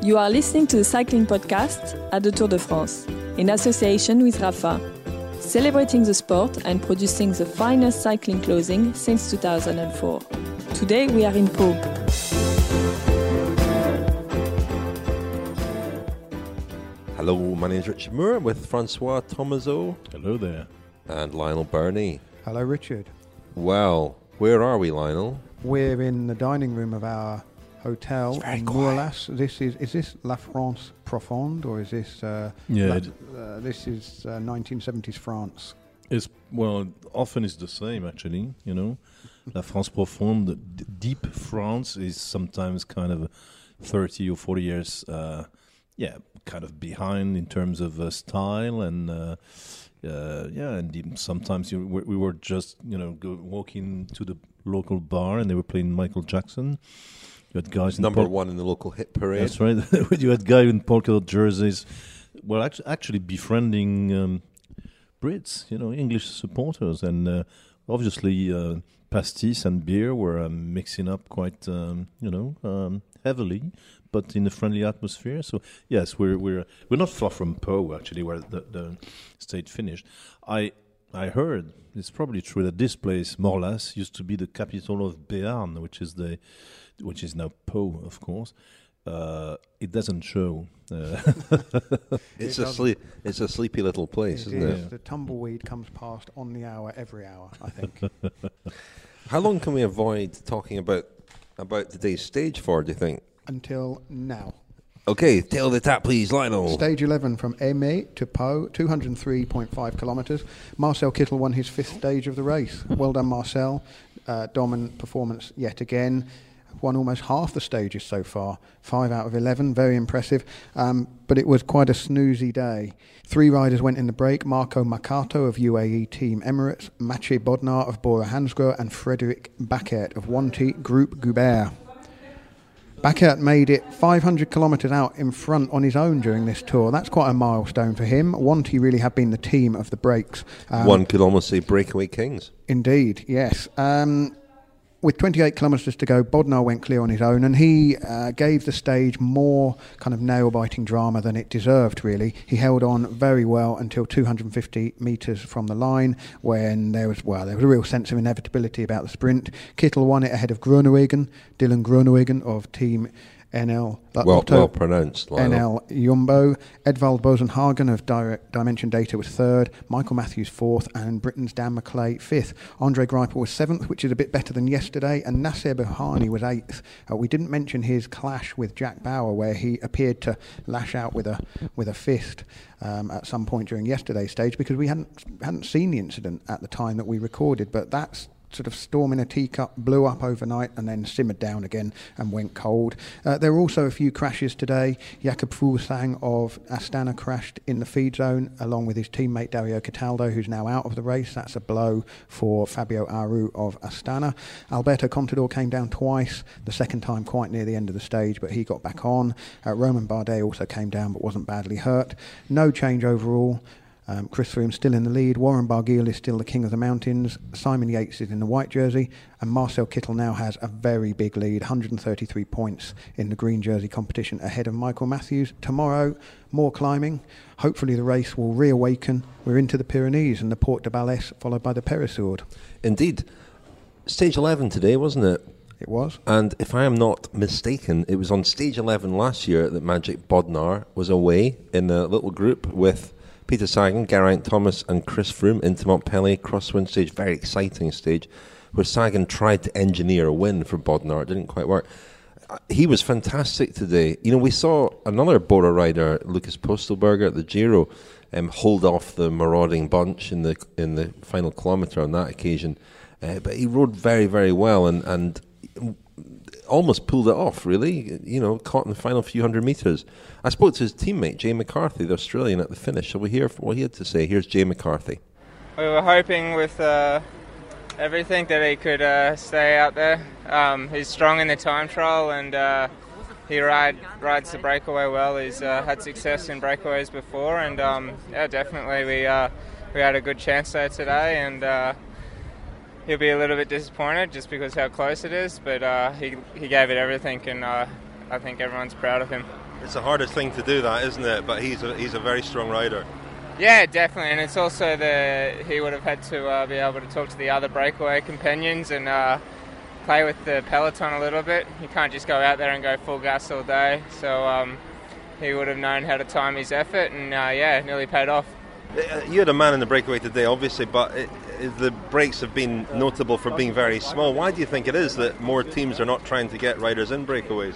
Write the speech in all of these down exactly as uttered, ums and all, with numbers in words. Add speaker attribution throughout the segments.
Speaker 1: You are listening to the cycling podcast at the Tour de France, in association with Rapha, celebrating the sport and producing the finest cycling clothing since two thousand four. Today we are in Pau.
Speaker 2: Hello, my name is Richard Moore with Francois Thomazeau.
Speaker 3: Hello there.
Speaker 2: And Lionel Burney.
Speaker 4: Hello, Richard.
Speaker 2: Well, where are we, Lionel?
Speaker 4: We're in the dining room of our hotel in Morlas. This is is this La France Profonde or is this? Uh,
Speaker 3: yeah,
Speaker 4: La,
Speaker 3: it,
Speaker 4: uh, this is uh, nineteen seventies France.
Speaker 3: It's well, often it's the same actually. You know, La France Profonde, d- deep France is sometimes kind of thirty or forty years. Uh, yeah, kind of behind in terms of uh, style and. Uh, Uh, yeah, and even sometimes you, we, we were just, you know, go, walking to the local bar and they were playing Michael Jackson. You had guys in
Speaker 2: number
Speaker 3: pol-
Speaker 2: one in the local hit parade.
Speaker 3: That's right. You had guys in polka dot jerseys. Well, actually, actually befriending um, Brits, you know, English supporters, and uh, obviously uh, pastis and beer were um, mixing up quite, um, you know, um, heavily. But in a friendly atmosphere. So yes, we're we're we're not far from Pau actually, where the, the stage finished. I I heard it's probably true that this place Morlas used to be the capital of Béarn, which is the which is now Pau, of course. Uh, it doesn't show. Uh,
Speaker 2: it's
Speaker 4: it
Speaker 2: a sleep. It's a sleepy little place,
Speaker 4: it
Speaker 2: isn't
Speaker 4: is.
Speaker 2: it?
Speaker 4: The tumbleweed comes past on the hour every hour, I think.
Speaker 2: How long can we avoid talking about about today's stage for? Do you think?
Speaker 4: Until now.
Speaker 2: Okay, tail of the tap, please, Lionel.
Speaker 4: Stage eleven from Aimé to Pau, two hundred three point five kilometres. Marcel Kittel won his fifth stage of the race. Well done, Marcel. Uh, dominant performance yet again. Won almost half the stages so far. Five out of eleven, very impressive. Um, but it was quite a snoozy day. Three riders went in the break. Marco Mercato of U A E Team Emirates, Mathieu Bodnar of Bora Hansgrohe, and Frédéric Bacquet of Wanty Group Goubert. Bacquet made it five hundred kilometres out in front on his own during this tour. That's quite a milestone for him. Wanty really have been the team of the breaks. Um,
Speaker 2: One could almost say breakaway kings.
Speaker 4: Indeed, yes. Um, with twenty-eight kilometres to go, Bodnar went clear on his own, and he uh, gave the stage more kind of nail-biting drama than it deserved, really. He held on very well until two hundred fifty metres from the line, when there was, well, there was a real sense of inevitability about the sprint. Kittel won it ahead of Groenewegen, Dylan Groenewegen of Team N L.
Speaker 2: Uh, well, well pronounced, Lionel.
Speaker 4: N L Jumbo. Edvald Bosenhagen of Direct Dimension Data was third. Michael Matthews fourth, and Britain's Dan McClay fifth. Andre Greipel was seventh, which is a bit better than yesterday, and Nasser Bouhanni was eighth. Uh, we didn't mention his clash with Jack Bauer, where he appeared to lash out with a with a fist um, at some point during yesterday's stage, because we hadn't hadn't seen the incident at the time that we recorded. But that's sort of storm in a teacup, blew up overnight and then simmered down again and went cold. Uh, there were also a few crashes today. Jakob Fuglsang of Astana crashed in the feed zone along with his teammate Dario Cataldo, who's now out of the race. That's a blow for Fabio Aru of Astana. Alberto Contador came down twice, the second time quite near the end of the stage, but he got back on. Uh, Roman Bardet also came down but wasn't badly hurt. No change overall. Um, Chris Froome still in the lead. Warren Barguil is still the king of the mountains. Simon Yates is in the white jersey, and Marcel Kittel now has a very big lead, one hundred thirty-three points in the green jersey competition ahead of Michael Matthews. Tomorrow, more climbing. Hopefully the race will reawaken. We're into the Pyrenees and the Porte de Balès, followed by the Péressourde.
Speaker 2: Indeed. Stage eleven today, wasn't it?
Speaker 4: It was.
Speaker 2: And if I am not mistaken, it was on stage eleven last year that Magic Bodnar was away in a little group with Peter Sagan, Geraint Thomas and Chris Froome into Montpellier crosswind stage, very exciting stage, where Sagan tried to engineer a win for Bodnar. It didn't quite work. He was fantastic today. You know, we saw another Bora rider, Lucas Postelberger at the Giro, um, hold off the marauding bunch in the in the final kilometre on that occasion. Uh, but he rode very, very well and, and almost pulled it off, really, you know, caught in the final few hundred metres. I spoke to his teammate, Jay McCarthy, the Australian, at the finish. Shall we hear what he had to say? Here's Jay McCarthy.
Speaker 5: We were hoping with uh, everything that he could uh, stay out there. Um, he's strong in the time trial and uh, he ride, rides the breakaway well. He's uh, had success in breakaways before, and um, yeah, definitely we uh, we had a good chance there today, and uh, he'll be a little bit disappointed just because how close it is, but uh, he he gave it everything, and uh, I think everyone's proud of him.
Speaker 2: It's the hardest thing to do that, isn't it? But he's a, he's a very strong rider.
Speaker 5: Yeah, definitely, and it's also the he would have had to uh, be able to talk to the other breakaway companions and uh, play with the peloton a little bit. You can't just go out there and go full gas all day. So um, he would have known how to time his effort, and uh, yeah, it nearly paid off.
Speaker 2: You had a man in the breakaway today, obviously, but it, it, the breaks have been notable for being very small. Why do you think it is that more teams are not trying to get riders in breakaways?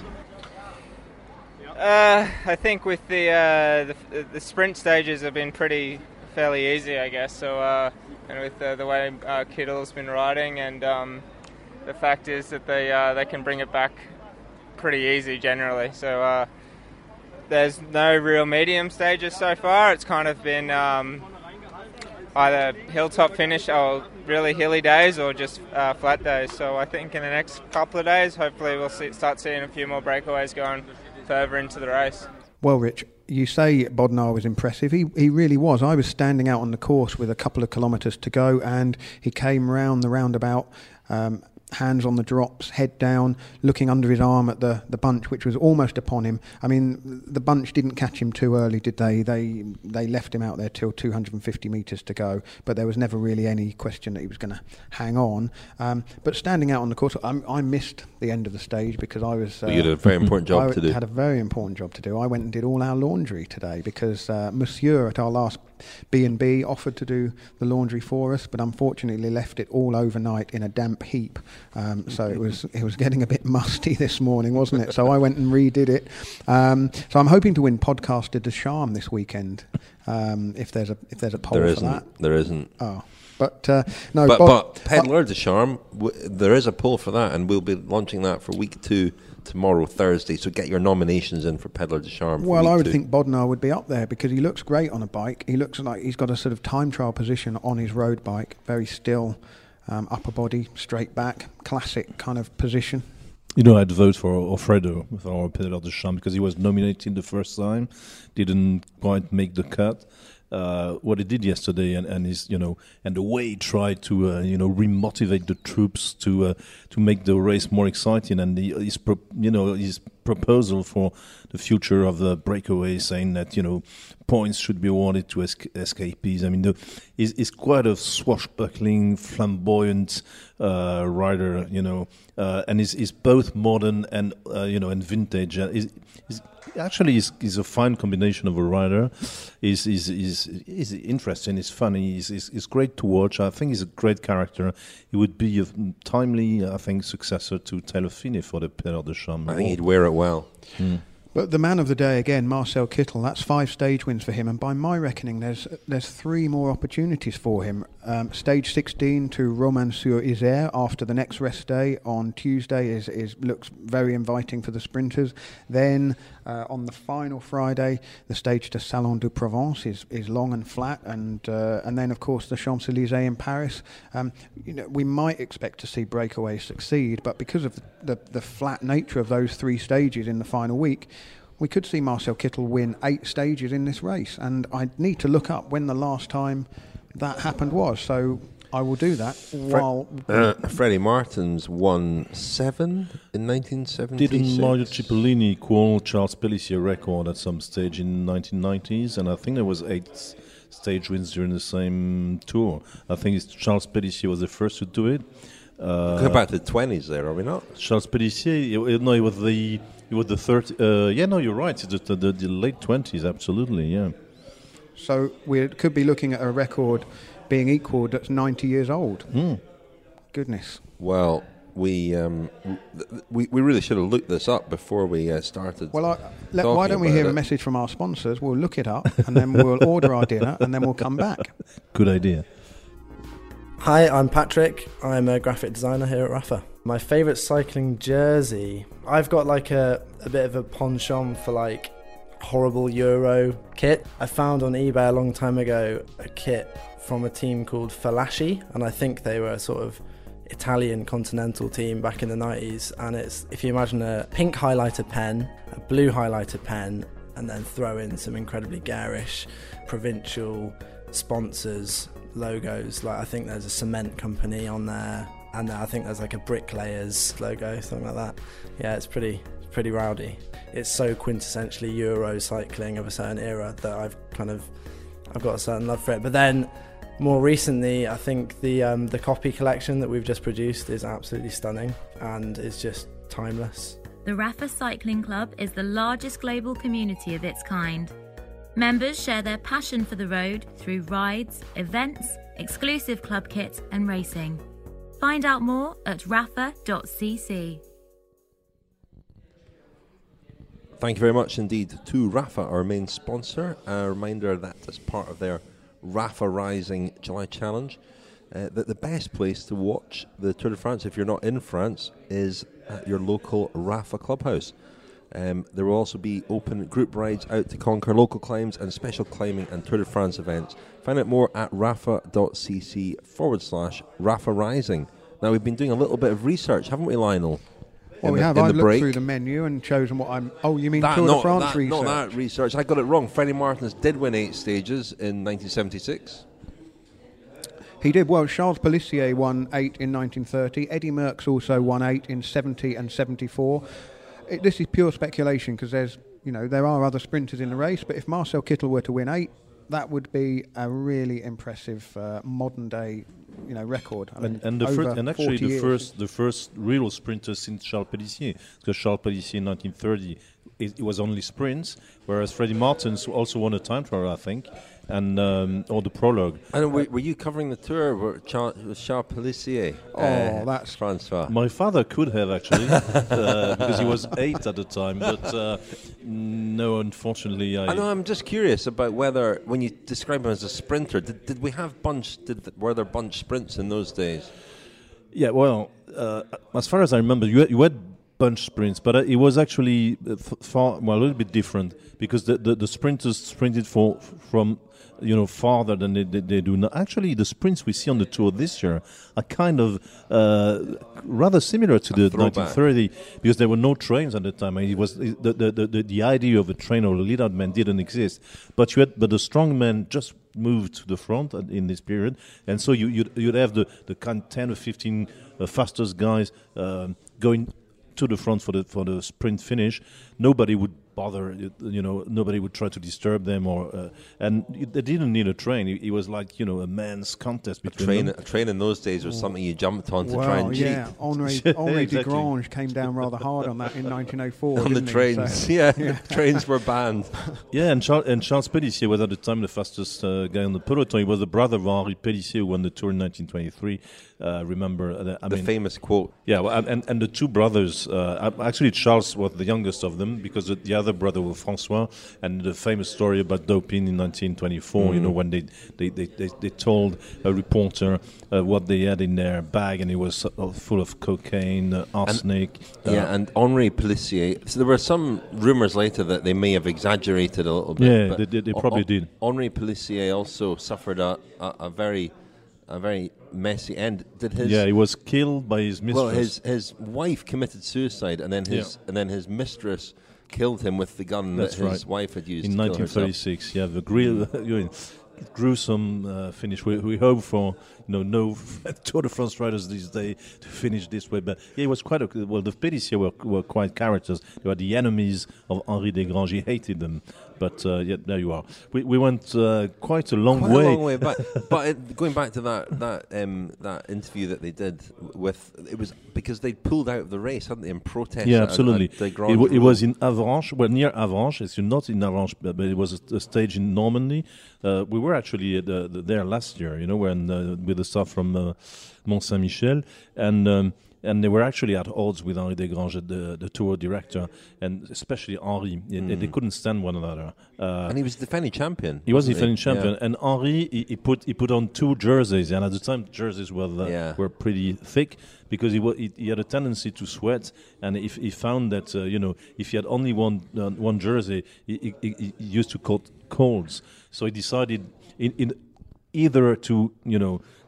Speaker 5: Uh, I think with the, uh, the the sprint stages have been pretty fairly easy, I guess. So uh, and with the, the way uh, Kittle's been riding, and um, the fact is that they uh, they can bring it back pretty easy generally. So uh, there's no real medium stages so far. It's kind of been um, either hilltop finish or really hilly days, or just uh, flat days. So I think in the next couple of days, hopefully we'll see, start seeing a few more breakaways going further into the race.
Speaker 4: Well, Rich, you say Bodnar was impressive. He he really was. I was standing out on the course with a couple of kilometres to go, and he came round the roundabout, um, hands on the drops, head down, looking under his arm at the, the bunch, which was almost upon him. I mean, the bunch didn't catch him too early, did they? They they left him out there till two hundred fifty metres to go, but there was never really any question that he was going to hang on. Um, but standing out on the course, I, I missed the end of the stage because I was... Uh,
Speaker 2: well, you had a very important job
Speaker 4: I
Speaker 2: to do.
Speaker 4: I had a very important job to do. I went and did all our laundry today because uh, Monsieur at our last B and B offered to do the laundry for us, but unfortunately left it all overnight in a damp heap. Um, so it was it was getting a bit musty this morning, wasn't it? So I went and redid it. Um, so I'm hoping to win Podcaster de Charme this weekend. Um, if there's a if there's a poll
Speaker 2: there
Speaker 4: for that,
Speaker 2: there isn't.
Speaker 4: Oh, but uh, no.
Speaker 2: But,
Speaker 4: Bob,
Speaker 2: but Peddler de Charme, w- there is a poll for that, and we'll be launching that for week two tomorrow, Thursday. So get your nominations in for Peddler de Charme. For
Speaker 4: well,
Speaker 2: week
Speaker 4: I would
Speaker 2: two.
Speaker 4: think Bodnar would be up there because he looks great on a bike. He looks like he's got a sort of time trial position on his road bike, very still. Um, upper body, straight back, classic kind of position.
Speaker 3: You know, I'd vote for Alfredo with our Peddler de Charme because he was nominated the first time, didn't quite make the cut. Uh, what he did yesterday, and, and his, you know, and the way he tried to, uh, you know, remotivate the troops to uh, to make the race more exciting, and the, his, pro- you know, his proposal for the future of the breakaway, saying that, you know, points should be awarded to es- escapees. I mean, the, he's, he's quite a swashbuckling, flamboyant uh, rider, you know, uh, and he's, he's both modern and uh, you know and vintage. Uh, he's, he's Actually, he's, he's a fine combination of a rider. He's, he's, he's, he's interesting, he's funny, he's, he's, he's great to watch. I think he's a great character. He would be a timely, I think, successor to Taylor Finney for the Peddler de Charme.
Speaker 2: I think he'd wear it well.
Speaker 3: Mm.
Speaker 4: But the man of the day again, Marcel Kittel, that's five stage wins for him, and by my reckoning, there's there's three more opportunities for him. Um, stage sixteen to Romans-sur-Isère after the next rest day on Tuesday is, is looks very inviting for the sprinters. Then uh, on the final Friday, the stage to Salon de Provence is, is long and flat, and uh, and then of course the Champs-Élysées in Paris. Um, you know, we might expect to see breakaways succeed, but because of the, the, the flat nature of those three stages in the final week, we could see Marcel Kittel win eight stages in this race, and I need to look up when the last time that happened was. So I will do that.
Speaker 2: Fre-
Speaker 4: while
Speaker 2: uh, Freddie Martins won seven in nineteen seventy-six.
Speaker 3: Didn't Mario Cipollini call Charles Pélissier record at some stage in nineteen nineties? And I think there was eight s- stage wins during the same tour. I think it's Charles Pélissier was the first to do it. Uh,
Speaker 2: Go back to the twenties there, are we not?
Speaker 3: Charles Pélissier, no, it was the it was the thirty. Uh, yeah, no, you're right. It's the, the, the late twenties, absolutely. Yeah.
Speaker 4: So we could be looking at a record being equalled that's ninety years old.
Speaker 3: Mm.
Speaker 4: Goodness.
Speaker 2: Well, we um, we we really should have looked this up before we uh, started.
Speaker 4: Well, I, let, why don't we hear
Speaker 2: it.
Speaker 4: a message from our sponsors? We'll look it up, and then we'll order our dinner, and then we'll come back.
Speaker 3: Good idea.
Speaker 6: Hi, I'm Patrick. I'm a graphic designer here at Rapha. My favourite cycling jersey, I've got like a, a bit of a penchant for like horrible Euro kit. I found on eBay a long time ago a kit from a team called Falaschi, and I think they were a sort of Italian continental team back in the nineties. And it's, if you imagine a pink highlighter pen, a blue highlighter pen, and then throw in some incredibly garish provincial sponsors, logos. Like I think there's a cement company on there, and I think there's like a bricklayers logo, something like that. Yeah, it's pretty pretty rowdy. It's so quintessentially Euro cycling of a certain era that I've kind of I've got a certain love for it. But then more recently, I think the um, the copy collection that we've just produced is absolutely stunning and is just timeless.
Speaker 7: The Rapha Cycling Club is the largest global community of its kind. Members share their passion for the road through rides, events, exclusive club kit and racing. Find out more at rapha dot c c.
Speaker 2: Thank you very much indeed to Rapha, our main sponsor. A reminder that as part of their Rapha Rising July Challenge, uh, that the best place to watch the Tour de France, if you're not in France, is at your local Rapha clubhouse. Um, there will also be open group rides out to conquer local climbs and special climbing and Tour de France events. Find out more at rapha dot c c forward slash Rapha Rising. Now, we've been doing a little bit of research, haven't we, Lionel?
Speaker 4: Well, we
Speaker 2: the,
Speaker 4: have. I've looked
Speaker 2: break.
Speaker 4: through the menu and chosen what I'm... Oh, you mean
Speaker 2: that,
Speaker 4: Tour
Speaker 2: not,
Speaker 4: de France
Speaker 2: that,
Speaker 4: research?
Speaker 2: Not that research. I got it wrong. Freddie Martins did win eight stages in nineteen seventy-six.
Speaker 4: He did. Well, Charles Pélissier won eight in nineteen thirty. Eddie Merckx also won eight in seventy and seventy-four. It, this is pure speculation because there's, you know, there are other sprinters in the race. But if Marcel Kittel were to win eight, that would be a really impressive uh, modern day, you know, record. I mean,
Speaker 3: and, and, the
Speaker 4: over
Speaker 3: first, and actually the
Speaker 4: years.
Speaker 3: first the first real sprinter since Charles Pélissier, because Charles Pélissier in nineteen thirty it, it was only sprints, whereas Freddie Martins also won a time trial, I think, and um, or the prologue.
Speaker 2: And were, were you covering the tour with Charles, with Charles Pélissier?
Speaker 4: Oh,
Speaker 2: uh,
Speaker 4: that's
Speaker 2: Francois.
Speaker 3: My father could have actually, uh, because he was eight at the time, but uh, no, unfortunately, I.
Speaker 2: I know. I'm just curious about whether, when you describe him as a sprinter, did, did we have bunch? Did were there bunch sprints in those days?
Speaker 3: Yeah, well, uh, as far as I remember, you had, you had bunch sprints, but uh, it was actually uh, f- far, well, a little bit different because the, the, the sprinters sprinted for from, you know, farther than they, they, they do now. Actually, the sprints we see on the Tour this year are kind of uh, rather similar to
Speaker 2: A
Speaker 3: the
Speaker 2: throwback.
Speaker 3: nineteen thirty because there were no trains at the time. I mean, it was the, the, the, the, the idea of a train or a lead-out man didn't exist, but you had but the strong men just moved to the front in this period, and so you you'd, you'd have the the kind of ten or fifteen uh, fastest guys um, going to the front for the for the sprint finish. Nobody would bother, you know, nobody would try to disturb them, or uh, and they didn't need a train. It, it was like, you know, a man's contest
Speaker 2: A
Speaker 3: between
Speaker 2: train,
Speaker 3: them.
Speaker 2: a train in those days was something you jumped on to
Speaker 4: well,
Speaker 2: try and cheat.
Speaker 4: yeah, Henri,
Speaker 3: Yeah,
Speaker 4: Henri
Speaker 3: exactly.
Speaker 4: Desgrange came down rather hard on that in nineteen oh four.
Speaker 2: On the
Speaker 4: didn't he?
Speaker 2: trains,
Speaker 4: So-
Speaker 2: yeah, the trains were banned.
Speaker 3: Yeah, and Charles, and Charles Pélissier was at the time the fastest uh, guy on the peloton. He was the brother of Henri Pélissier, who won the Tour in nineteen twenty-three. Uh, remember, uh, I
Speaker 2: The
Speaker 3: mean,
Speaker 2: famous quote.
Speaker 3: yeah, well, and, and the two brothers, uh, actually Charles was the youngest of them because the, the other brother was François, and the famous story about doping in nineteen twenty-four, you know, when they they, they, they, they told a reporter uh, what they had in their bag, and it was uh, full of cocaine, uh, arsenic. uh,
Speaker 2: Yeah, and Henri Pélissier. So there were some rumours later that they may have exaggerated a little bit.
Speaker 3: Yeah,
Speaker 2: but
Speaker 3: they- they- they
Speaker 2: Hen-
Speaker 3: probably did.
Speaker 2: Henri Pélissier also suffered a, a, a very a very messy end. Did his
Speaker 3: yeah, he was killed by his mistress.
Speaker 2: well his his wife committed suicide, and then his
Speaker 3: Yeah.
Speaker 2: and then his mistress killed him with the gun
Speaker 3: That's
Speaker 2: that his
Speaker 3: right.
Speaker 2: wife had used
Speaker 3: in
Speaker 2: to kill
Speaker 3: nineteen
Speaker 2: herself.
Speaker 3: thirty-six. Yeah, the grill, you know, gruesome uh, finish. We, we hope for, you know, no Tour de France riders these days to finish this way. But yeah, it was quite a, well. The Pélissier were, were quite characters. They were the enemies of Henri Desgrange. He hated them. But uh, yeah, there you are. We we went uh, quite a long
Speaker 2: Quite
Speaker 3: way.
Speaker 2: a long way back. But it, going back to that that um, that interview that they did with, it was because they pulled out of the race, hadn't they, in protest?
Speaker 3: Yeah,
Speaker 2: at-
Speaker 3: absolutely.
Speaker 2: at the
Speaker 3: It,
Speaker 2: Grand
Speaker 3: w- it
Speaker 2: Rue.
Speaker 3: was in Avranches, well, near Avranches. It's not in Avranches, but, but it was a, a stage in Normandy. Uh, we were actually at the, the, there last year, you know, when uh, with the staff from uh, Mont Saint Michel, and um, and they were actually at odds with Henri Desgrange, the, the tour director, and especially Henri. They, they couldn't stand one another. Uh,
Speaker 2: And he was defending champion.
Speaker 3: he was
Speaker 2: wasn't
Speaker 3: defending champion,
Speaker 2: Yeah.
Speaker 3: and Henri he, he put he put on two jerseys, and at the time jerseys were uh,
Speaker 2: Yeah.
Speaker 3: were pretty thick because he, wa- he he had a tendency to sweat, and if he found that uh, you know if he had only one uh, one jersey, he, he, he he used to caught colds. So he decided in, in either to you know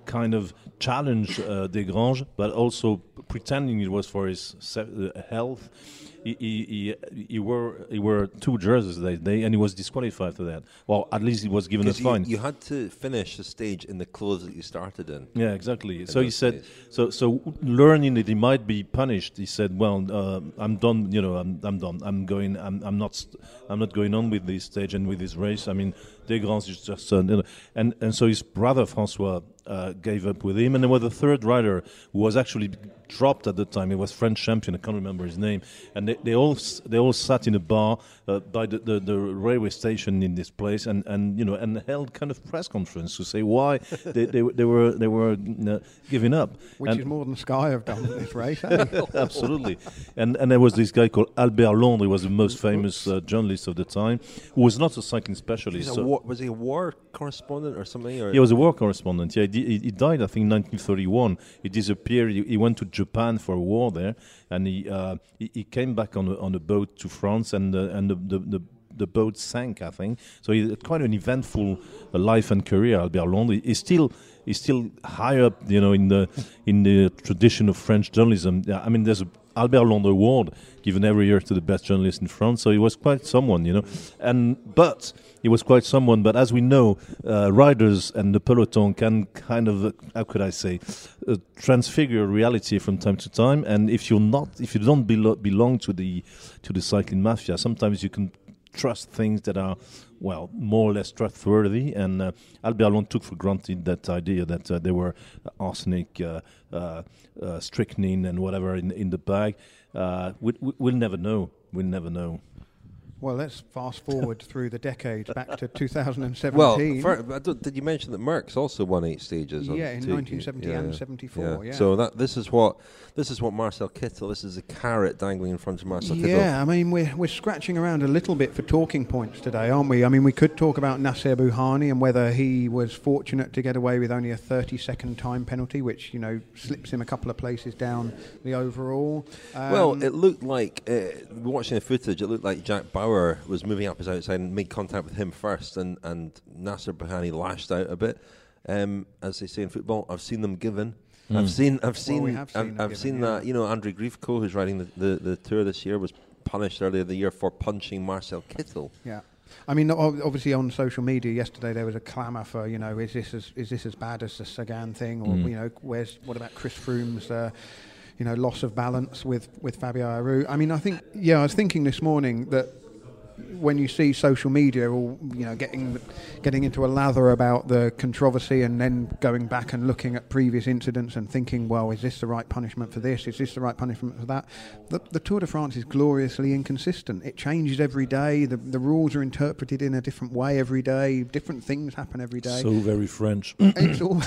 Speaker 3: kind of challenge uh, Desgranges, but also pretending it was for his se- uh, health. He, he, he, he wore he wore two jerseys that day, and he was disqualified for that. Well, at least he was given a fine.
Speaker 2: You, you had to finish the stage in the clothes that you started in.
Speaker 3: Yeah, exactly. So he said, so so learning that he might be punished, he said, "Well, uh, I'm done. You know, I'm I'm done. I'm going. I'm I'm not. St- I'm not going on with this stage and with this race. I mean, Desgranges is just uh, you know, and and so his brother François uh, gave up with him, and there was a third rider who was actually dropped at the time. He was French champion. I can't remember his name. And they, they all they all sat in a bar uh, by the, the, the railway station in this place, and, and you know and held kind of press conference to say why they, they they were they were uh, giving up.
Speaker 4: Which
Speaker 3: and
Speaker 4: is more than Sky have done in this race. Eh?
Speaker 3: Absolutely. And and there was this guy called Albert Londres, who was the most famous uh, journalist of the time, who was not a cycling specialist.
Speaker 2: Was,
Speaker 3: So
Speaker 2: a war, was he a war correspondent or something? Or?
Speaker 3: he was a war correspondent. Yeah, he, he, he died, I think, in nineteen thirty-one. He disappeared. He, he went to Japan for a war there, and he uh, he, he came back on a, on a boat to France, and uh, and the, the, the the boat sank, I think. So he had quite an eventful uh, life and career, Albert Londres. He's still he's still high up, you know, in the in the tradition of French journalism. Yeah, I mean, there's a Albert Londres Award given every year to the best journalist in France. So he was quite someone, you know, and but. He was quite someone, but as we know, uh, riders and the peloton can kind of, uh, how could I say, uh, transfigure reality from time to time. And if you're not, if you don't belo- belong to the to the cycling mafia, sometimes you can trust things that are, well, more or less trustworthy. And uh, Albert Londres took for granted that idea that uh, there were arsenic, uh, uh, uh, strychnine, and whatever in in the bag. Uh, we, we, we'll never know. We'll never know.
Speaker 4: Well, let's fast forward through the decades back to two thousand seventeen.
Speaker 2: Well, for, I don't, did you mention that Merckx also won eight stages?
Speaker 4: Yeah, in
Speaker 2: two,
Speaker 4: nineteen seventy
Speaker 2: yeah,
Speaker 4: and seventy-four. Yeah.
Speaker 2: So that this is what this is what Marcel Kittel. This is a carrot dangling in front of Marcel Kittel.
Speaker 4: Yeah, I mean we're we're scratching around a little bit for talking points today, aren't we? I mean we could talk about Nacer Bouhanni and whether he was fortunate to get away with only a thirty-second time penalty, which you know slips him a couple of places down the overall. Um,
Speaker 2: Well, it looked like uh, watching the footage. It looked like Jack Bauer was moving up his outside and made contact with him first, and, and Nacer Bouhanni lashed out a bit. Um, as they say in football, I've seen them given. Mm. I've seen, I've seen,
Speaker 4: well, we have seen
Speaker 2: I've, I've
Speaker 4: given,
Speaker 2: seen
Speaker 4: yeah.
Speaker 2: that. You know, Andre Griefko, who's riding the, the, the tour this year, was punished earlier the year for punching Marcel Kittel.
Speaker 4: Yeah. I mean, ob- obviously on social media yesterday there was a clamour for, you know, is this as is this as bad as the Sagan thing, or
Speaker 3: Mm.
Speaker 4: you know, where's what about Chris Froome's, uh, you know, loss of balance with with Fabio Aru? I mean, I think, yeah, I was thinking this morning that when you see social media all, you know, getting getting into a lather about the controversy and then going back and looking at previous incidents and thinking, well, is this the right punishment for this? Is this the right punishment for that? The, the Tour de France is gloriously inconsistent. It changes every day. The, the rules are interpreted in a different way every day. Different things happen every day.
Speaker 3: So very French.
Speaker 4: It's all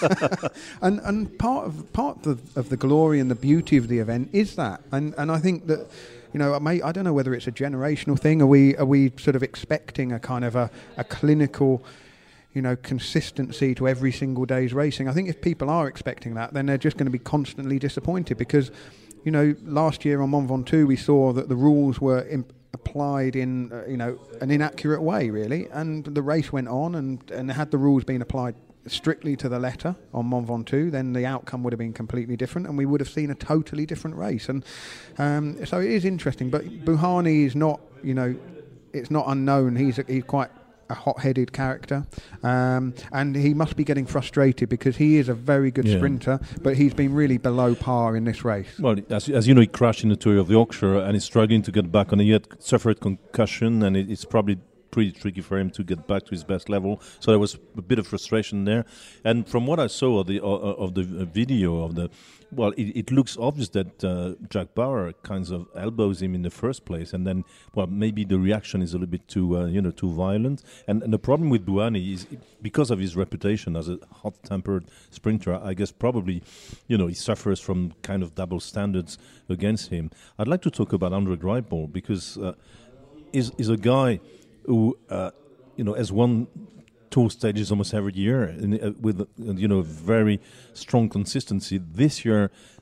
Speaker 4: and and part of part of, of the glory and the beauty of the event is that. And and I think that, you know, I, may, I don't know whether it's a generational thing. Are we are we sort of expecting a kind of a, a clinical, you know, consistency to every single day's racing? I think if people are expecting that, then they're just going to be constantly disappointed because, you know, last year on Mont Ventoux we saw that the rules were imp- applied in, uh, you know, an inaccurate way, really, and the race went on, and, and had the rules been applied strictly to the letter on Mont Ventoux, then the outcome would have been completely different, and we would have seen a totally different race. And um, so it is interesting. But Bouhanni is not, you know, it's not unknown. He's a, he's quite a hot-headed character, um, and he must be getting frustrated because he is a very good
Speaker 3: Yeah.
Speaker 4: sprinter, but he's been really below par in this race.
Speaker 3: Well, as, as you know, he crashed in the Tour of Yorkshire and he's struggling to get back on it. He had suffered concussion, and it, it's probably pretty tricky for him to get back to his best level. So there was a bit of frustration there. And from what I saw of the uh, of the video of the, well, it, it looks obvious that uh, Jack Bauer kind of elbows him in the first place, and then, well, maybe the reaction is a little bit too, uh, you know, too violent. And, and the problem with Bouhanni is because of his reputation as a hot-tempered sprinter. I guess probably, you know, he suffers from kind of double standards against him. I'd like to talk about Andre Greipel because uh, he's, he's a guy who, uh, you know, has won tour stages almost every year and, uh, with, uh, you know, very strong consistency. This year,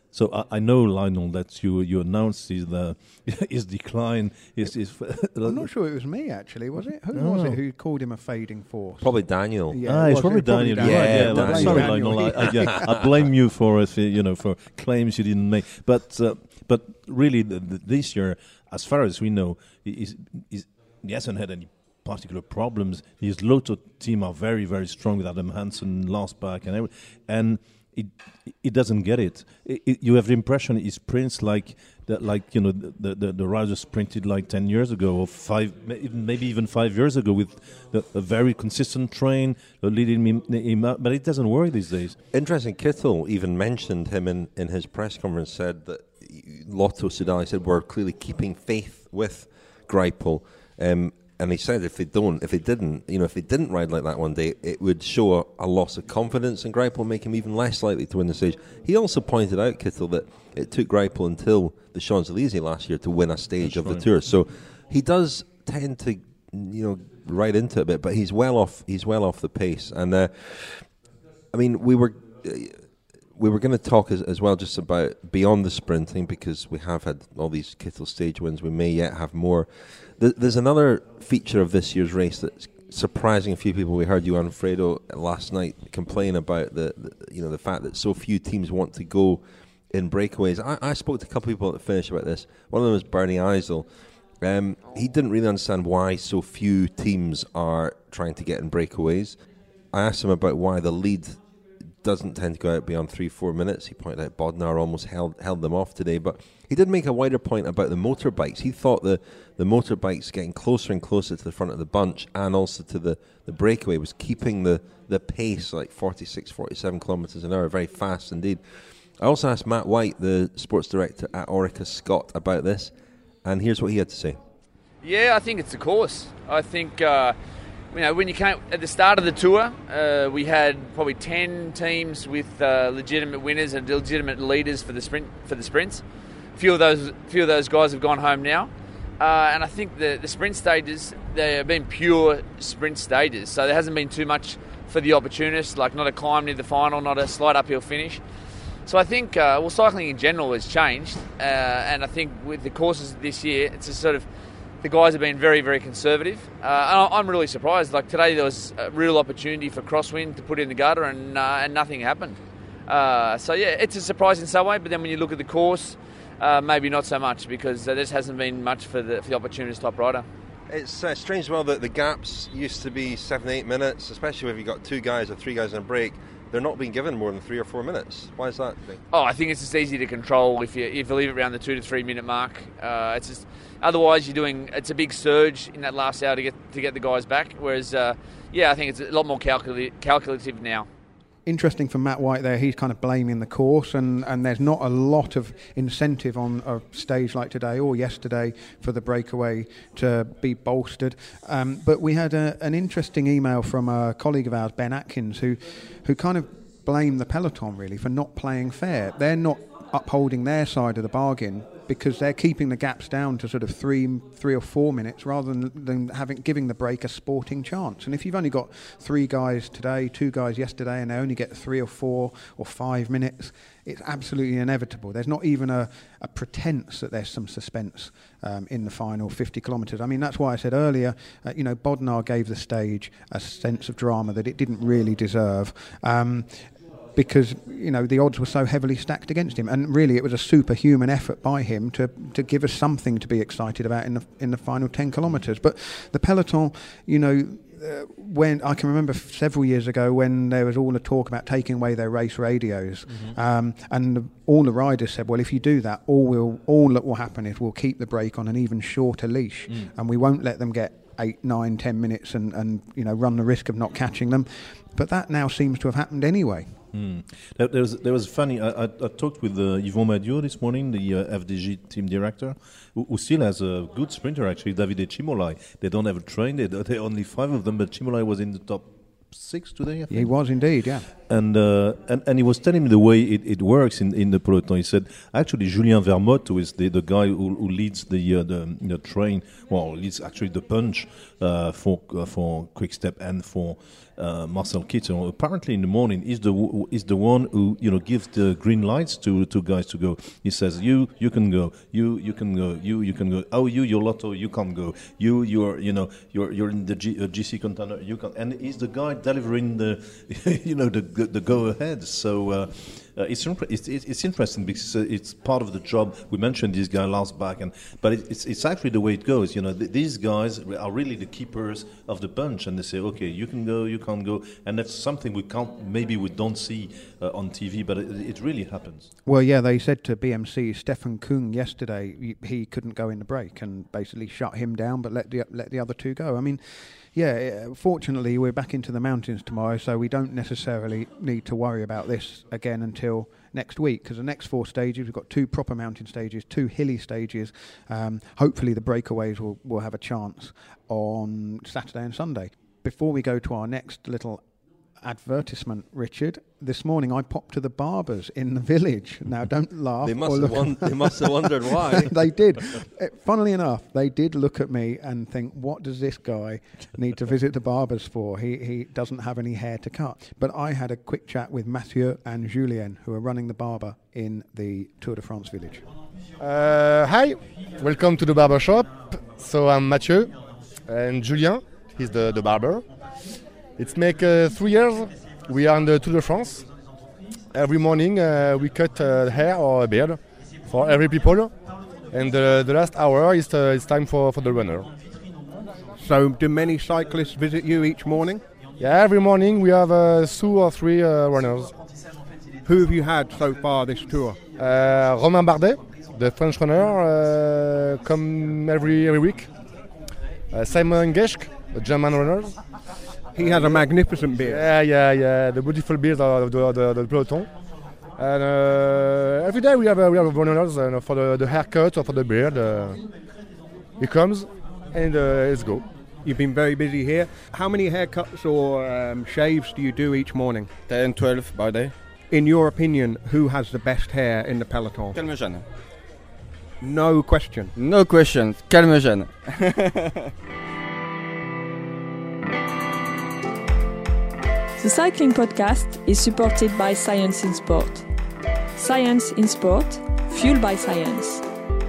Speaker 3: So I, I know, Lionel, that you you announced his uh, his decline. His, his
Speaker 4: I'm not sure it was me, actually, was it? Who
Speaker 3: No.
Speaker 4: was it who called him a fading force?
Speaker 2: Probably Daniel.
Speaker 4: Yeah,
Speaker 3: ah,
Speaker 4: it
Speaker 3: it's
Speaker 4: was-
Speaker 3: probably
Speaker 4: it was
Speaker 3: Daniel.
Speaker 2: Daniel.
Speaker 3: Right,
Speaker 2: Yeah,
Speaker 3: yeah, well,
Speaker 2: Daniel.
Speaker 3: sorry,
Speaker 4: Daniel.
Speaker 3: Lionel. I, I, yeah, I blame you for uh, you know for claims you didn't make. But uh, but really, the, the, this year, as far as we know, is is he hasn't had any particular problems. His Lotto team are very very strong with Adam Hansen, last back, and every, and. It it doesn't get it. It, it. You have the impression he sprints like that, like you know the the, the riders sprinted like ten years ago or five, maybe even five years ago with the, a very consistent train uh, leading him, him out. But it doesn't work these days.
Speaker 2: Interesting, Kittel even mentioned him in, in his press conference, said that Lotto Soudal said we're clearly keeping faith with Greipel. Um, And he said if they don't, if they didn't, you know, if they didn't ride like that one day, it would show a, a loss of confidence in Greipel, make him even less likely to win the stage. He also pointed out, Kittel, that it took Greipel until the Champs-Élysées last year to win a stage
Speaker 3: That's
Speaker 2: of
Speaker 3: right.
Speaker 2: the Tour. So he does tend to, you know, ride into it a bit, but he's well off. He's well off the pace. And uh, I mean, we were. Uh, We were going to talk as, as well just about beyond the sprinting, because we have had all these Kittel stage wins. We may yet have more. Th- there's another feature of this year's race that's surprising a few people. We heard Johan Fredo last night complain about the, the you know the fact that so few teams want to go in breakaways. I, I spoke to a couple of people at the finish about this. One of them was Bernie Eisel. Um, he didn't really understand why so few teams are trying to get in breakaways. I asked him about why the lead doesn't tend to go out beyond three, four minutes. He pointed out Bodnar almost held held them off today. But he did make a wider point about the motorbikes. He thought the, the motorbikes getting closer and closer to the front of the bunch and also to the, the breakaway was keeping the, the pace like forty-six, forty-seven kilometres an hour, very fast indeed. I also asked Matt White, the sports director at Orica Scott, about this, and here's what he had to say.
Speaker 8: Yeah, I think it's the course. I think... Uh You know, when you came at the start of the tour, uh, we had probably ten teams with uh, legitimate winners and legitimate leaders for the sprint for the sprints. Few of those, few of those guys have gone home now, uh, and I think the the sprint stages, they have been pure sprint stages. So there hasn't been too much for the opportunists, like not a climb near the final, not a slight uphill finish. So I think, uh, well, cycling in general has changed, uh, and I think with the courses this year, it's a sort of the guys have been very, very conservative. Uh, I'm really surprised. Like today, there was a real opportunity for Crosswind to put in the gutter, and uh, and nothing happened. Uh, so yeah, it's a surprise in some way. But then when you look at the course, uh, maybe not so much, because uh, this hasn't been much for the, for the opportunist type rider.
Speaker 2: It's uh, strange as well that the gaps used to be seven, eight minutes, especially if you've got two guys or three guys on a break. They're not being given more than three or four minutes. Why is that?
Speaker 8: Oh, I think it's just easy to control if you if you leave it around the two to three minute mark. Uh, it's just otherwise you're doing it's a big surge in that last hour to get to get the guys back. Whereas, uh, yeah, I think it's a lot more calcul- calculative now.
Speaker 4: Interesting for Matt White there, he's kind of blaming the course, and, and there's not a lot of incentive on a stage like today or yesterday for the breakaway to be bolstered. Um, but we had a, an interesting email from a colleague of ours, Ben Atkins, who, who kind of blamed the peloton really for not playing fair. They're not upholding their side of the bargain because they're keeping the gaps down to sort of three, three or four minutes rather than, than having giving the break a sporting chance. And if you've only got three guys today, two guys yesterday, and they only get three or four or five minutes, it's absolutely inevitable. There's not even a, a pretense that there's some suspense um, in the final fifty kilometres. I mean, that's why I said earlier, uh, you know, Bodnar gave the stage a sense of drama that it didn't really deserve. Um, because, you know, the odds were so heavily stacked against him. And really, it was a superhuman effort by him to, to give us something to be excited about in the in the final ten kilometres. But the peloton, you know, uh, when I can remember f- several years ago when there was all the talk about taking away their race radios, mm-hmm. um, and the, all the riders said, well, if you do that, all will all that will happen is we'll keep the break on an even shorter leash, mm. and we won't let them get eight, nine, ten minutes and, and, you know, run the risk of not catching them. But that now seems to have happened anyway.
Speaker 3: Mm. There, there, was, there was funny, I, I, I talked with uh, Yvon Madio this morning, the uh, F D G team director, who, who still has a good sprinter actually, Davide Cimolai. They don't have a train, they, there are only five of them, but Cimolai was in the top sixth today, I think.
Speaker 4: He was indeed, yeah.
Speaker 3: And, uh, and and he was telling me the way it, it works in, in the peloton. He said, actually, Julien Vermote, who is the, the guy who, who leads the uh, the, the train, well, leads actually the punch uh, for uh, for Quick-Step and for uh, Marcel Kittel. Apparently, in the morning, is the w- is the one who you know gives the green lights to, to guys to go. He says, you you can go, you you can go, you you can go. Oh, you your Lotto, you can't go. You you're you know you're you're in the G, uh, G C container, you can. And he's the guy delivering the you know the the go ahead. So uh, uh, it's, it's it's interesting because uh, it's part of the job. We mentioned this guy last back, and but it, it's it's actually the way it goes. You know, th- these guys are really the keepers of the bunch, and they say, okay, you can go, you can't go, and that's something we can't maybe we don't see uh, on T V, but it, it really happens.
Speaker 4: Well, yeah, they said to B M C Stefan Kung yesterday he, he couldn't go in the break and basically shut him down, but let the let the other two go. I mean. Yeah, fortunately we're back into the mountains tomorrow, so we don't necessarily need to worry about this again until next week, because the next four stages, we've got two proper mountain stages, two hilly stages. Um, hopefully the breakaways will, will have a chance on Saturday and Sunday. Before we go to our next little advertisement, Richard, this morning I popped to the barbers in the village. Now don't laugh.
Speaker 2: They must have won- they must have wondered why.
Speaker 4: They did. Uh, funnily enough, they did look at me and think, what does this guy need to visit the barbers for? He he doesn't have any hair to cut. But I had a quick chat with Mathieu and Julien, who are running the barber in the Tour de France village.
Speaker 9: Uh, hi, welcome to the barber shop. So I'm Mathieu and Julien, he's the, the barber. It's make uh, three years we are in the Tour de France. Every morning uh, we cut uh, hair or a beard for every people, and uh, the last hour is uh, it's time for, for the runner.
Speaker 4: So do many cyclists visit you each morning?
Speaker 9: Yeah, every morning we have uh, two or three uh, runners.
Speaker 4: Who have you had so far this tour?
Speaker 9: Uh, Romain Bardet, the French runner, uh, come every every week. Uh, Simon Geschke, the German runner.
Speaker 4: He has a magnificent beard.
Speaker 9: Yeah, yeah, yeah. The beautiful beard of the, the, the peloton. And uh, every day we have uh, we have runners uh, for the, the haircut or for the beard. Uh, he comes and uh, let's go.
Speaker 4: You've been very busy here. How many haircuts or um, shaves do you do each morning?
Speaker 10: ten, twelve by day.
Speaker 4: In your opinion, who has the best hair in the peloton?
Speaker 10: Calmejane.
Speaker 4: No question.
Speaker 10: No question. Calmejane.
Speaker 1: The Cycling Podcast is supported by Science in Sport. Science in Sport, fueled by science.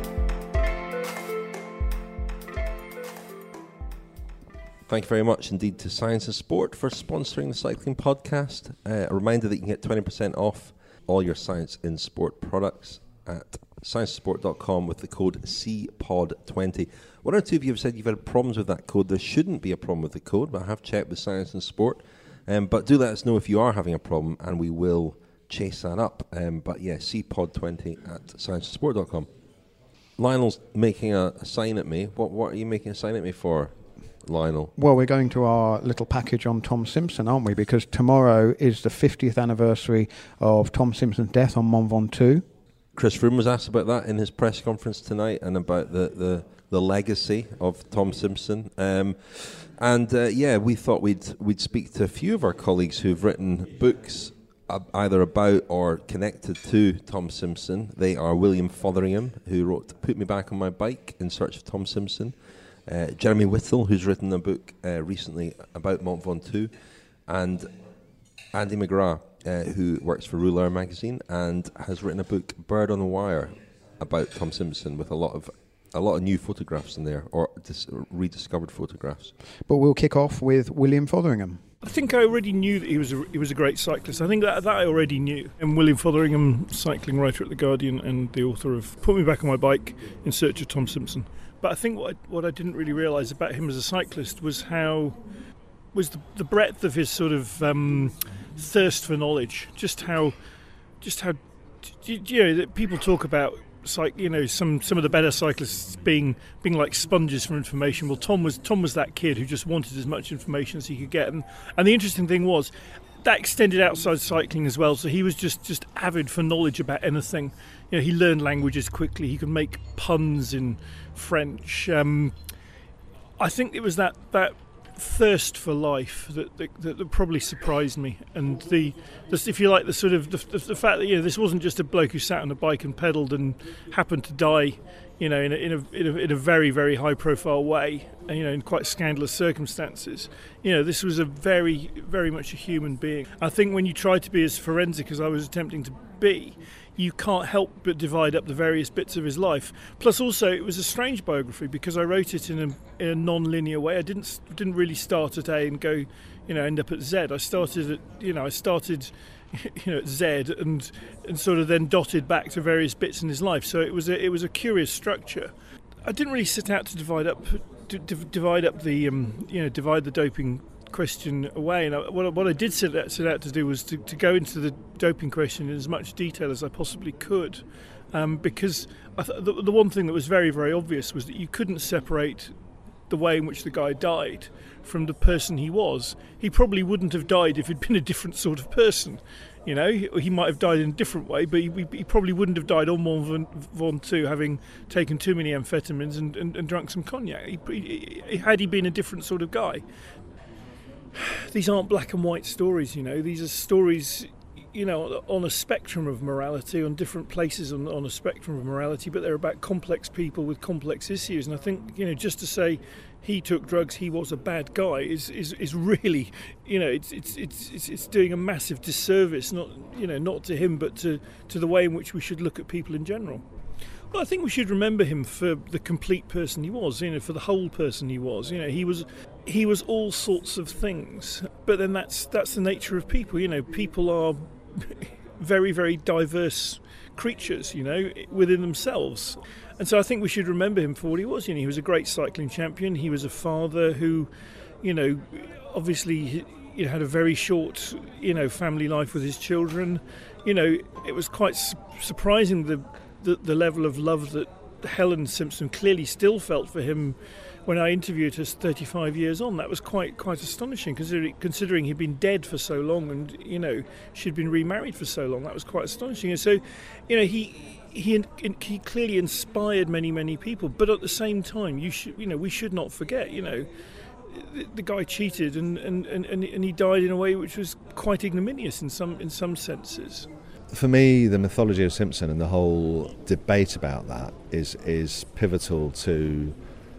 Speaker 2: Thank you very much indeed to Science and Sport for sponsoring the Cycling Podcast. Uh, a reminder that you can get twenty percent off all your Science in Sport products at science sport dot com with the code C P O D twenty. One or two of you have said you've had problems with that code. There shouldn't be a problem with the code, but I have checked with Science and Sport. Um, but do let us know if you are having a problem, and we will chase that up. Um, but yeah, C P O D twenty at science sport dot com. Lionel's making a, a sign at me. What what are you making a sign at me for, Lionel?
Speaker 4: Well, we're going to our little package on Tom Simpson, aren't we? Because tomorrow is the fiftieth anniversary of Tom Simpson's death on Mont Ventoux.
Speaker 2: Chris Froome was asked about that in his press conference tonight, and about the, the, the legacy of Tom Simpson. Um, and uh, yeah, we thought we'd we'd speak to a few of our colleagues who've written books uh, either about or connected to Tom Simpson. They are William Fotheringham, who wrote "Put Me Back on My Bike in Search of Tom Simpson," uh, Jeremy Whittle, who's written a book uh, recently about Mont Ventoux, and Andy McGrath, uh, who works for Rouleur magazine and has written a book, Bird on the Wire, about Tom Simpson, with a lot of a lot of new photographs in there, or dis- rediscovered photographs.
Speaker 4: But we'll kick off with William Fotheringham.
Speaker 11: I think I already knew that he was a, he was a great cyclist. I think that that I already knew. And William Fotheringham, cycling writer at The Guardian and the author of Put Me Back on My Bike in Search of Tom Simpson. But I think what I, what I didn't really realise about him as a cyclist was how was the, the breadth of his sort of um, thirst for knowledge. Just how, just how, you, you know, that people talk about. Like, you know, some, some of the better cyclists being being like sponges for information. Well, Tom was Tom was that kid who just wanted as much information as he could get, and and the interesting thing was that extended outside cycling as well. So he was just, just avid for knowledge about anything. You know, he learned languages quickly. He could make puns in French. Um, I think it was that that thirst for life that that, that, that probably surprised me, and the, the if you like the sort of the, the, the fact that you know this wasn't just a bloke who sat on a bike and pedalled and happened to die, you know, in a in a in a, in a very very high profile way, you know, in quite scandalous circumstances. You know, this was a very very much a human being. I think when you try to be as forensic as I was attempting to be, you can't help but divide up the various bits of his life. Plus, also, it was a strange biography because I wrote it in a, in a non-linear way. I didn't didn't really start at A and go, you know, end up at Z. I started at, you know, I started, you know, at Z and and sort of then dotted back to various bits in his life. So it was a it was a curious structure. I didn't really set out to divide up d- d- divide up the um, you know divide the doping question away, and I, what, what I did set out, set out to do was to, to go into the doping question in as much detail as I possibly could, um, because I th- the, the one thing that was very very obvious was that you couldn't separate the way in which the guy died from the person he was. He probably wouldn't have died if he'd been a different sort of person. You know, he, he might have died in a different way, but he, he probably wouldn't have died on Mont Ventoux having taken too many amphetamines and, and, and drunk some cognac. He, he, he, had he been a different sort of guy. These aren't black and white stories, you know. These are stories, you know, on a spectrum of morality, on different places on, on a spectrum of morality, but they're about complex people with complex issues. And I think, you know, just to say he took drugs, he was a bad guy, is is, is really, you know, it's it's it's it's it's doing a massive disservice, not you know, not to him, but to, to the way in which we should look at people in general. Well, I think we should remember him for the complete person he was, you know, for the whole person he was. You know, he was he was all sorts of things. But then that's that's the nature of people. You know, people are very, very diverse creatures, you know, within themselves. And so I think we should remember him for what he was. You know, he was a great cycling champion. He was a father who, you know, obviously you know, had a very short, you know, family life with his children. You know, it was quite su- surprising the The, the level of love that Helen Simpson clearly still felt for him when I interviewed her thirty-five years on. That was quite quite astonishing, considering, considering he'd been dead for so long and, you know, she'd been remarried for so long. That was quite astonishing. And so, you know, he he he clearly inspired many, many people. But at the same time, you should, you know, we should not forget, you know, the, the guy cheated and, and, and, and he died in a way which was quite ignominious in some in some senses.
Speaker 3: For me, the mythology of Simpson and the whole debate about that is is pivotal to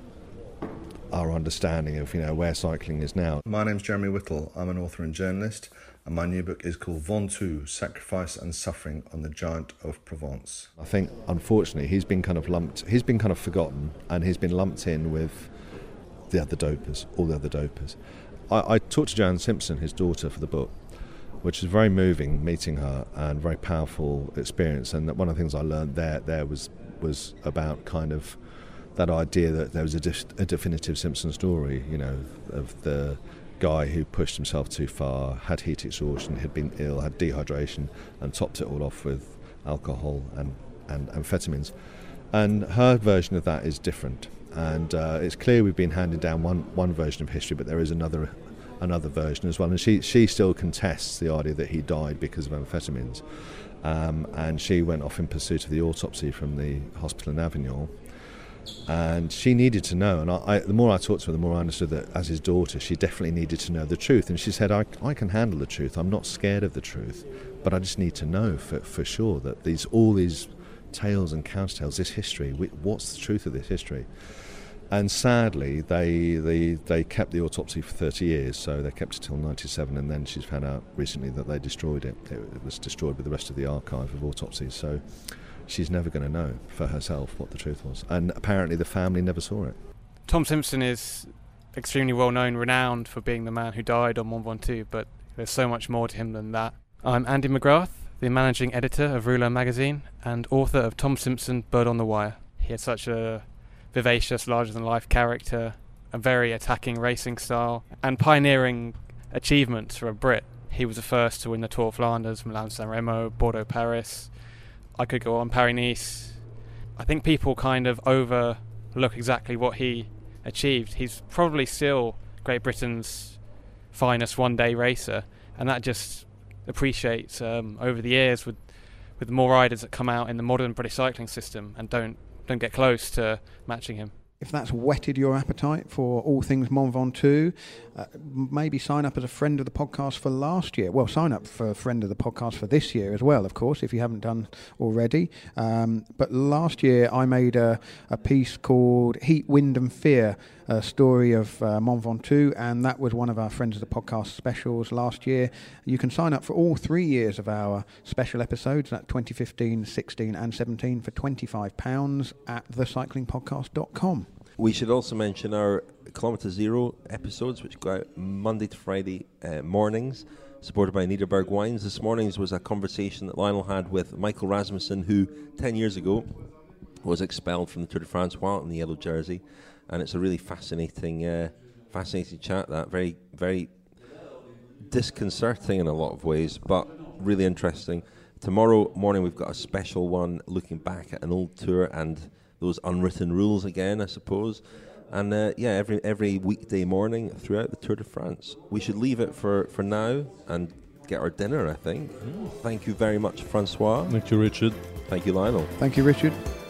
Speaker 3: our understanding of, you know, where cycling is now.
Speaker 12: My name's Jeremy Whittle. I'm an author and journalist, and my new book is called Ventoux, Sacrifice and Suffering on the Giant of Provence.
Speaker 3: I think, unfortunately, he's been kind of lumped, he's been kind of forgotten, and he's been lumped in with the other dopers, all the other dopers. I, I talked to Joanne Simpson, his daughter, for the book, which is very moving, meeting her, and very powerful experience. And one of the things I learned there there was was about kind of that idea that there was a, def- a definitive Simpson story, you know, of the guy who pushed himself too far, had heat exhaustion, had been ill, had dehydration, and topped it all off with alcohol and, and amphetamines. And her version of that is different. And uh, it's clear we've been handed down one, one version of history, but there is another another version as well, and she she still contests the idea that he died because of amphetamines, um, and she went off in pursuit of the autopsy from the hospital in Avignon, and she needed to know, and I, I, the more I talked to her, the more I understood that as his daughter she definitely needed to know the truth. And she said, I, I can handle the truth, I'm not scared of the truth, but I just need to know for, for sure that these all these tales and countertales, this history, we, what's the truth of this history. And sadly, they, they they kept the autopsy for thirty years, so they kept it till ninety-seven, and then she's found out recently that they destroyed it. It, it was destroyed with the rest of the archive of autopsies, so she's never going to know for herself what the truth was. And apparently the family never saw it.
Speaker 13: Tom Simpson is extremely well known, renowned for being the man who died on Mont Ventoux, but there's so much more to him than that. I'm Andy McGrath, the managing editor of Rouleur magazine and author of Tom Simpson, Bird on the Wire. He had such a vivacious, larger-than-life character, a very attacking racing style, and pioneering achievements for a Brit. He was the first to win the Tour of Flanders, Milan-San Remo, Bordeaux-Paris. I could go on, Paris-Nice. I think people kind of overlook exactly what he achieved. He's probably still Great Britain's finest one-day racer, and that just appreciates um, over the years with with more riders that come out in the modern British cycling system and don't don't get close to matching him.
Speaker 4: if that's whetted your appetite for all things Mont Ventoux, uh, maybe sign up as a friend of the podcast for last year. Well, sign up for a friend of the podcast for this year as well, of course, if you haven't done already. Um, but last year I made a, a piece called Heat, Wind and Fear, a story of uh, Mont Ventoux, and that was one of our Friends of the Podcast specials last year. You can sign up for all three years of our special episodes, that's twenty fifteen, sixteen and seventeen, for twenty-five pounds at the cycling podcast dot com.
Speaker 2: We should also mention our Kilometre Zero episodes, which go out Monday to Friday uh, mornings, supported by Niederberg Wines. This morning's was a conversation that Lionel had with Michael Rasmussen, who ten years ago was expelled from the Tour de France while in the yellow jersey. And it's a really fascinating uh, fascinating chat, that very, very disconcerting in a lot of ways, but really interesting. Tomorrow morning we've got a special one looking back at an old tour and those unwritten rules again, I suppose. And uh, yeah, every every weekday morning throughout the Tour de France. We should leave it for, for now and get our dinner, I think. Mm. Thank you very much, Francois.
Speaker 3: Thank you, Richard.
Speaker 2: Thank you, Lionel.
Speaker 4: Thank you, Richard.